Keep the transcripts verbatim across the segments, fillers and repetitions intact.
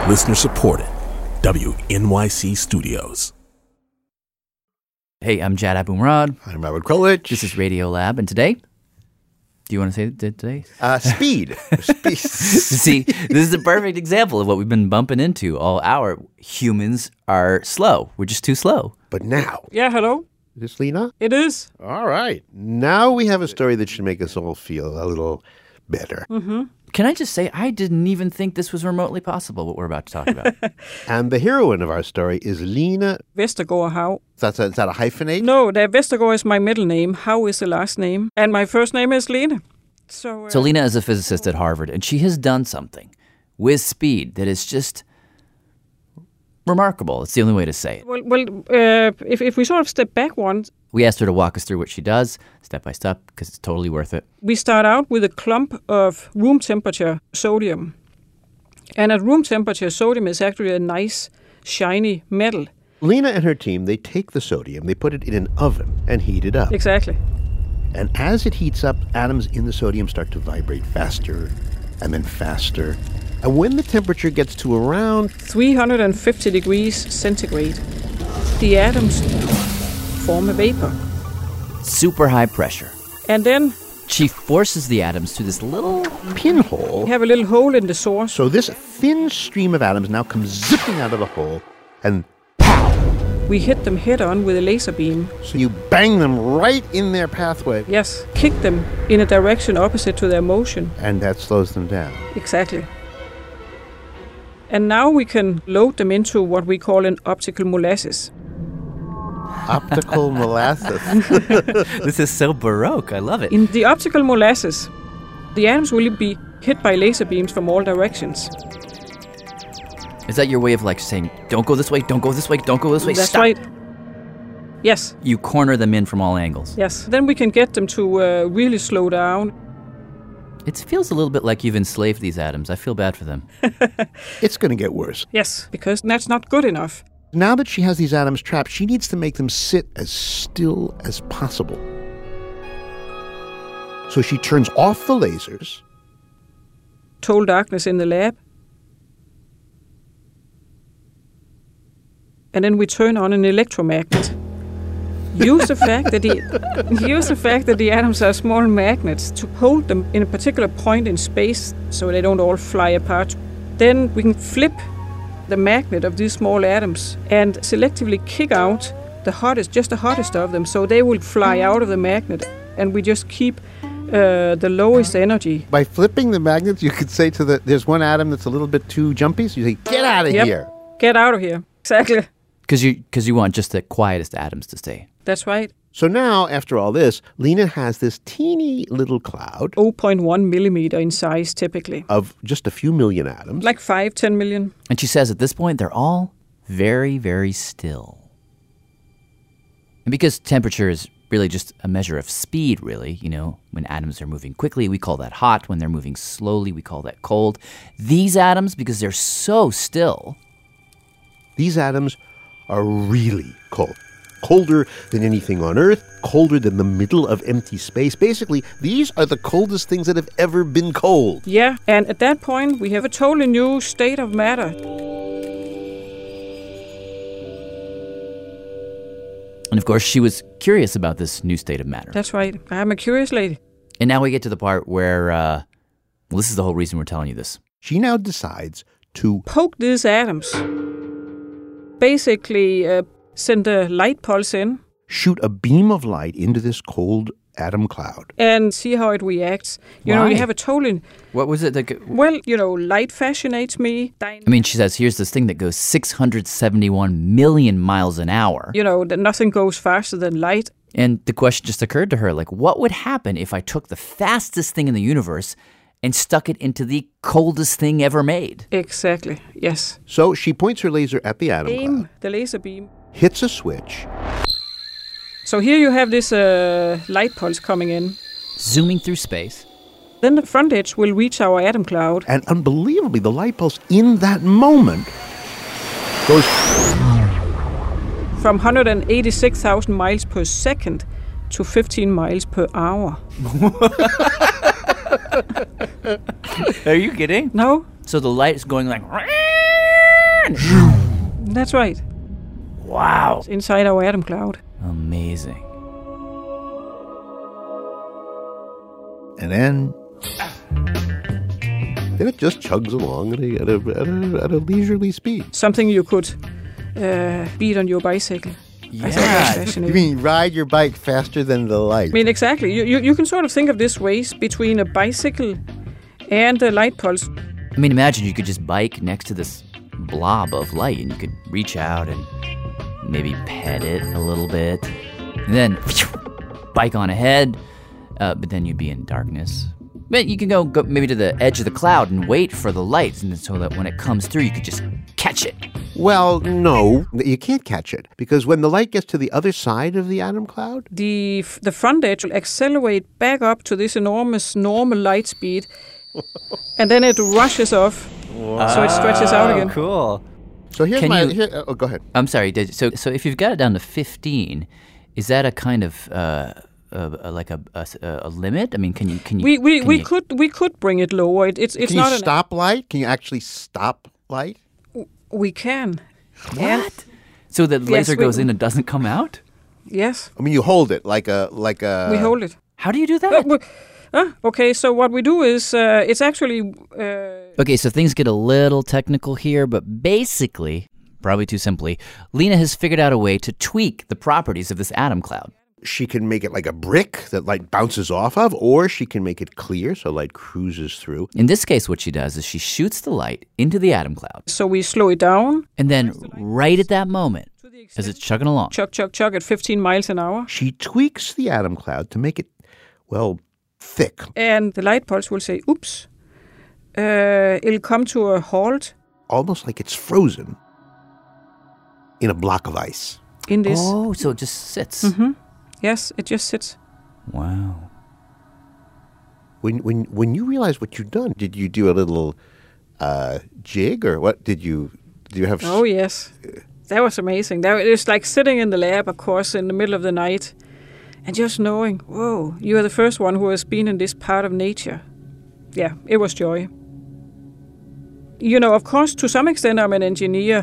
Listener supported. W N Y C Studios. Hey, I'm Jad Abumrad. I'm Robert Krulwich. This is Radio Lab, and today, do you want to say it today? Uh, speed. speed. See, this is the perfect example of what we've been bumping into all hour. Humans are slow. We're just too slow. But now. Yeah, hello. Is this Lena? It is. All right. Now we have a story that should make us all feel a little better. Mm-hmm. Can I just say, I didn't even think this was remotely possible, what we're about to talk about. And the heroine of our story is Lena Vestergaard Hav. That's a, is that a hyphenate? No, the Vestergaard is my middle name. Hav is the last name. And my first name is Lena. So, uh, so Lena is a physicist at Harvard, and she has done something with speed that is just remarkable. It's the only way to say it. Well, well uh, if, if we sort of step back one, we asked her to walk us through what she does, step by step, because it's totally worth it. We start out with a clump of room temperature sodium. And at room temperature, sodium is actually a nice, shiny metal. Lena and her team, they take the sodium, they put it in an oven and heat it up. Exactly. And as it heats up, atoms in the sodium start to vibrate faster and then faster. And when the temperature gets to around three hundred fifty degrees centigrade, the atoms form a vapor. Super high pressure. And then she forces the atoms through this little pinhole. We have a little hole in the source. So this thin stream of atoms now comes zipping out of the hole, and pow! We hit them head-on with a laser beam. So you bang them right in their pathway. Yes, kick them in a direction opposite to their motion. And that slows them down. Exactly. And now we can load them into what we call an optical molasses. Optical molasses. This is so Baroque. I love it. In the optical molasses, the atoms will be hit by laser beams from all directions. Is that your way of like saying, don't go this way, don't go this way, don't go this way, That's stop? right. Yes. You corner them in from all angles. Yes. Then we can get them to uh, really slow down. It feels a little bit like you've enslaved these atoms. I feel bad for them. It's going to get worse. Yes, because that's not good enough. Now that she has these atoms trapped, she needs to make them sit as still as possible. So she turns off the lasers. Total darkness in the lab. And then we turn on an electromagnet. Use the fact that the use the fact that the atoms are small magnets to hold them in a particular point in space so they don't all fly apart. Then we can flip the magnet of these small atoms and selectively kick out the hottest, just the hottest of them, so they will fly out of the magnet, and we just keep uh, the lowest energy. By flipping the magnets, you could say to the there's one atom that's a little bit too jumpy, so you say, get out of yep. here. Get out of here. Exactly. Because you, because you want just the quietest atoms to stay. That's right. So now, after all this, Lena has this teeny little cloud. zero point one millimeter in size, typically. Of just a few million atoms. Like five, ten million. And she says at this point, they're all very, very still. And because temperature is really just a measure of speed, really, you know, when atoms are moving quickly, we call that hot. When they're moving slowly, we call that cold. These atoms, because they're so still, these atoms are really cold. Colder than anything on Earth, colder than the middle of empty space. Basically, these are the coldest things that have ever been cold. Yeah, and at that point, we have a totally new state of matter. And of course, she was curious about this new state of matter. That's right. I'm a curious lady. And now we get to the part where, uh, well, this is the whole reason we're telling you this. She now decides to poke these atoms. Basically, uh, send a light pulse in. Shoot a beam of light into this cold atom cloud. And see how it reacts. You Why? know, you have a totally... What was it? That well, you know, light fascinates me. I mean, she says, here's this thing that goes six hundred seventy-one million miles an hour. You know, that nothing goes faster than light. And the question just occurred to her, like, what would happen if I took the fastest thing in the universe and stuck it into the coldest thing ever made? Exactly, yes. So she points her laser at the atom Aim cloud. the laser beam. Hits a switch. So here you have this uh, light pulse coming in. Zooming through space. Then the front edge will reach our atom cloud. And unbelievably, the light pulse in that moment goes from one hundred eighty-six thousand miles per second to fifteen miles per hour. Are you kidding? No. So the light is going like... turn. That's right. Wow. It's inside our atom cloud. Amazing. And then, then it just chugs along at a, at a, at a, at a leisurely speed. Something you could uh, beat on your bicycle. I thought that was Yeah. You fascinating. mean ride your bike faster than the light? I mean, exactly. You, you, you can sort of think of this race between a bicycle and a light pulse. I mean, imagine you could just bike next to this blob of light and you could reach out and maybe pet it a little bit. And then bike on ahead, uh, but then you'd be in darkness. But you can go, go maybe to the edge of the cloud and wait for the lights, and so that when it comes through, you could just catch it. Well, no, you can't catch it. Because when the light gets to the other side of the atom cloud, The, f- the front edge will accelerate back up to this enormous normal light speed, and then it rushes off, so it stretches out again. Cool. so here's Can my... you- Here, oh, go ahead. I'm sorry. Did, so, so if you've got it down to fifteen, is that a kind of uh, uh, like a, a a limit? I mean, can you can you? We we, can we you- could we could bring it lower. It, it's it's Can you not stop light? Can you actually stop light? an. We can. What? So the Yes, laser we- goes in and doesn't come out? Yes, I mean, you hold it like a... like a. we hold it. How do you do that? Uh, we- uh, okay, so what we do is uh, it's actually uh, Okay, so things get a little technical here, but basically, probably too simply, Lena has figured out a way to tweak the properties of this atom cloud. She can make it like a brick that light bounces off of, or she can make it clear so light cruises through. In this case, what she does is she shoots the light into the atom cloud, so we slow it down, and then right at that moment, as it's chugging along, chug chug chug at fifteen miles an hour, She tweaks the atom cloud to make it, well, thick. and the light pulse will say, "Oops." Uh, it'll come to a halt Almost like it's frozen in a block of ice. in this. oh, so it just sits. Mm-hmm. Yes, it just sits. Wow. When when when you realize what you've done, did you do a little uh, jig or what? Did you do you have? s- Oh yes, that was amazing. That it was like sitting in the lab, of course, in the middle of the night, and just knowing, whoa, you are the first one who has been in this part of nature. Yeah, it was joy. You know, of course, to some extent, I'm an engineer,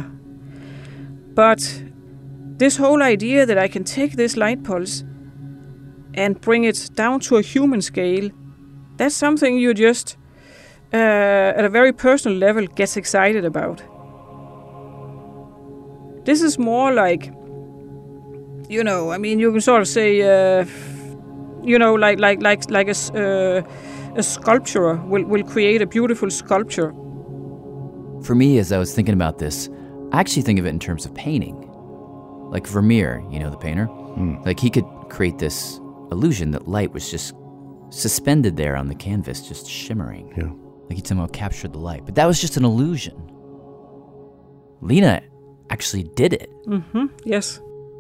but this whole idea that I can take this light pulse and bring it down to a human scale, that's something you just, uh, at a very personal level, gets excited about. This is more like, you know, I mean, you can sort of say, uh, you know, like like like like a, s- uh, a sculptor will, will create a beautiful sculpture. For me, as I was thinking about this, I actually think of it in terms of painting. Like Vermeer, you know, the painter? Like he could create this illusion that light was just suspended there on the canvas, just shimmering. Yeah. Like he'd somehow captured the light. But that was just an illusion. Lena actually did it. Mm-hmm. Yes.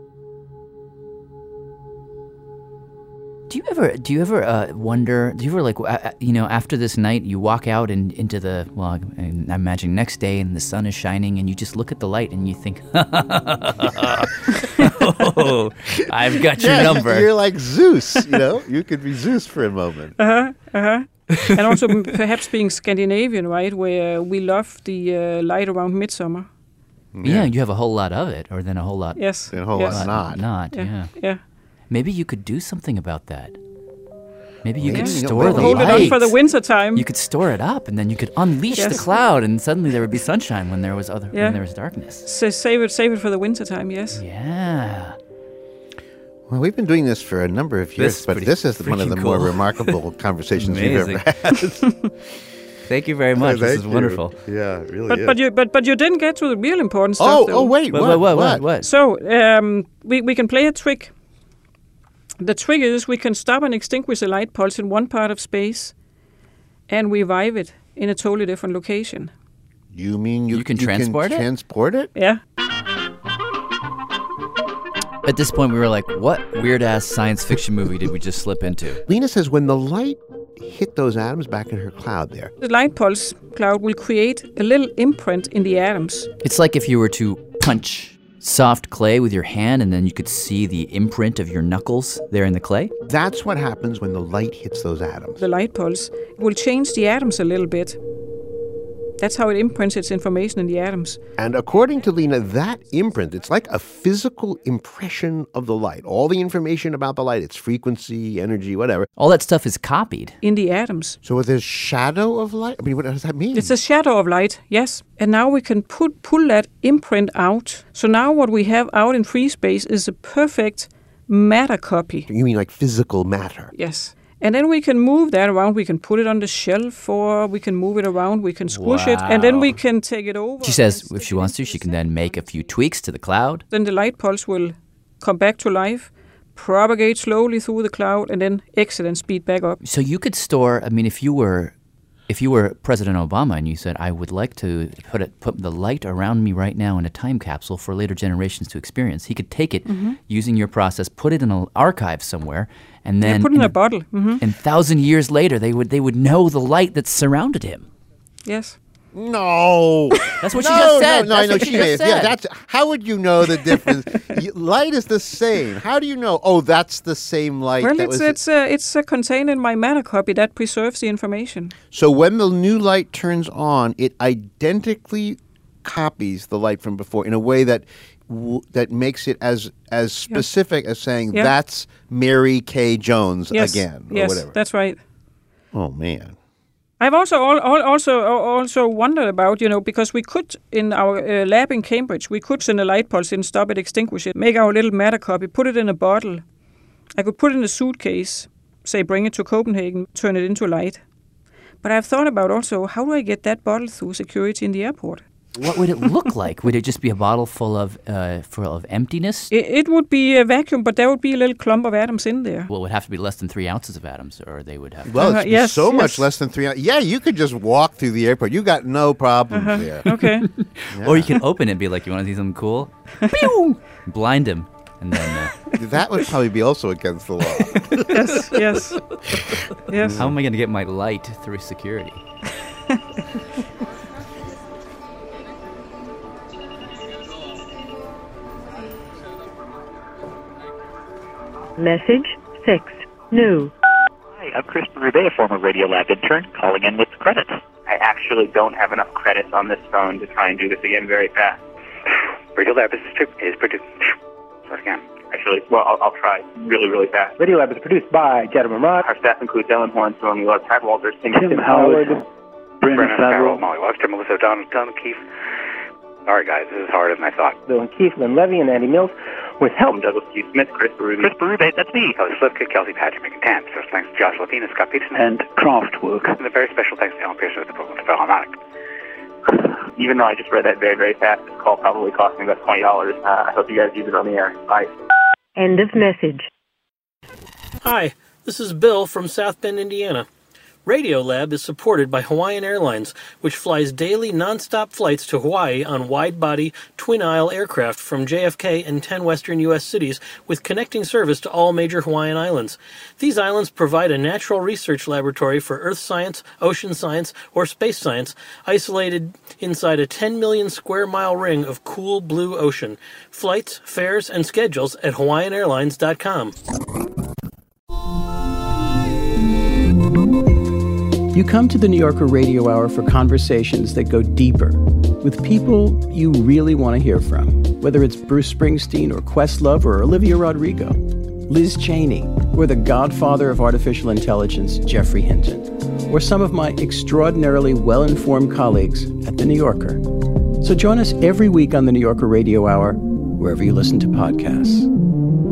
Do you ever, do you ever uh, wonder, do you ever like, uh, you know, after this night, you walk out and into the, well, I imagine next day and the sun is shining and you just look at the light and you think, oh, I've got your Yeah, number. You're like Zeus, you know? You could be Zeus for a moment. Uh-huh. Uh-huh. And also m- perhaps being Scandinavian, right, where we love the uh, light around midsummer. Yeah, you have a whole lot of it, or then a whole lot Yes. And a whole yes. lot not. not. Yeah. Yeah. Yeah. Maybe you could do something about that. Maybe you Maybe, could you know, store maybe- the Hold it light. on for the winter time. You could store it up, and then you could unleash the Yes. cloud, and suddenly there would be sunshine when there was other Yeah. when there was darkness. So save it, save it for the winter time. Yes. Yeah. Well, we've been doing this for a number of years, This is but pretty this is one of the freaking more cool. remarkable conversations we've Amazing. ever had. Thank you very much. this Thank is you. wonderful. Yeah, it really But is. but you but but you didn't get to the real important stuff. oh, though. oh, wait, What, what, what, what, what? So um, we we can play a trick. The trick is we can stop and extinguish a light pulse in one part of space, and revive it in a totally different location. You mean you, You can transport it? transport it? Yeah. At this point, we were like, what weird ass science fiction movie did we just slip into? Lena says when the light hit those atoms back in her cloud there, The light pulse cloud will create a little imprint in the atoms. It's like if you were to punch soft clay with your hand and then you could see the imprint of your knuckles there in the clay. that's what happens when the light hits those atoms. The light pulse will change the atoms a little bit. That's how it imprints its information in the atoms. And according to Lena, that imprint, it's like a physical impression of the light. All the information about the light, its frequency, energy, whatever. All that stuff is copied. In the atoms. So there's shadow of light? I mean, what does that mean? It's a shadow of light, yes. And now we can put pull that imprint out. So now what we have out in free space is a perfect matter copy. You mean like physical matter? Yes. And then we can move that around. We can put it on the shelf, or we can move it around. We can squish wow. it, and then we can take it over. She says if she wants to, she can then make a few tweaks to the cloud. Then the light pulse will come back to life, propagate slowly through the cloud, and then exit and speed back up. So you could store, I mean, if you were if you were President Obama and you said, I would like to put it, put the light around me right now in a time capsule for later generations to experience, he could take it mm-hmm. using your process, put it in an archive somewhere, and then yeah, put it in, in a, a bottle. Mm-hmm. And a thousand years later, they would they would know the light that surrounded him. Yes. No. That's what no, she just said. No, no, that's I know what she, she may just have. said. Yeah, that's, how would you know the difference? Light is the same. How do you know? Oh, that's the same light. Well, that it's was it's uh, it's uh, contained in my matter copy that preserves the information. So when the new light turns on, it identically copies the light from before in a way that w- that makes it as as specific yeah. as saying yeah. that's Mary Kay Jones yes. again, or yes, whatever. That's right. Oh man. I've also also also wondered about, you know, because we could, in our uh, lab in Cambridge, we could send a light pulse in, stop it, extinguish it, make our little matter copy, put it in a bottle. I could put it in a suitcase, say bring it to Copenhagen, turn it into light. But I've thought about also, how do I get that bottle through security in the airport? What would it look like? Would it just be a bottle full of uh, full of emptiness? It, it would be a vacuum, but there would be a little clump of atoms in there. Well, it would have to be less than three ounces of atoms, or they would have... Well, uh, it's yes, so yes. much less than three ounces. Yeah, you could just walk through the airport. You got no problems uh-huh. there. Okay. Yeah. Or you can open it and be like, you want to see something cool? Pew! Blind him. And then... Uh... That would probably be also against the law. yes, yes. yes. How am I going to get my light through security? Message six. New. Hi, I'm Chris Rubé, a former Radiolab intern, calling in with credits. I actually don't have enough credits on this phone to try and do this again very fast. Radiolab is, is produced... Start again. Actually, well, I'll, I'll try really, really fast. Radiolab is produced by Jetta Ramad. Our staff includes Ellen Horn, Stormy Love, Tad Walters, Tim, Tim Howard, Brennan Farrell, Molly Webster, Melissa Don, Don Keefe. Sorry, guys, this is harder than I thought. Bill and Keith, Lynn Levy, and Andy Mills, with help from Douglas Q. Smith, Chris Berube. Chris Berube, that's me. Kelly Slivka, Kelsey Patrick McCann. Special thanks to Josh Lapina, Scott Peterson. And Kraftwerk. And a very special thanks to Alan Pearson with the program to Philharmonic. Even though I just read that very, very fast, this call probably cost me about twenty dollars. Uh, I hope you guys use it on the air. Bye. End of message. Hi, this is Bill from South Bend, Indiana. Radiolab is supported by Hawaiian Airlines, which flies daily nonstop flights to Hawaii on wide-body, twin-aisle aircraft from J F K and ten western U S cities with connecting service to all major Hawaiian islands. These islands provide a natural research laboratory for earth science, ocean science, or space science, isolated inside a ten million square mile ring of cool blue ocean. Flights, fares, and schedules at hawaiian airlines dot com. You come to the New Yorker Radio Hour for conversations that go deeper with people you really want to hear from, whether it's Bruce Springsteen or Questlove or Olivia Rodrigo, Liz Cheney, or the godfather of artificial intelligence, Jeffrey Hinton, or some of my extraordinarily well-informed colleagues at The New Yorker. So join us every week on the New Yorker Radio Hour, wherever you listen to podcasts.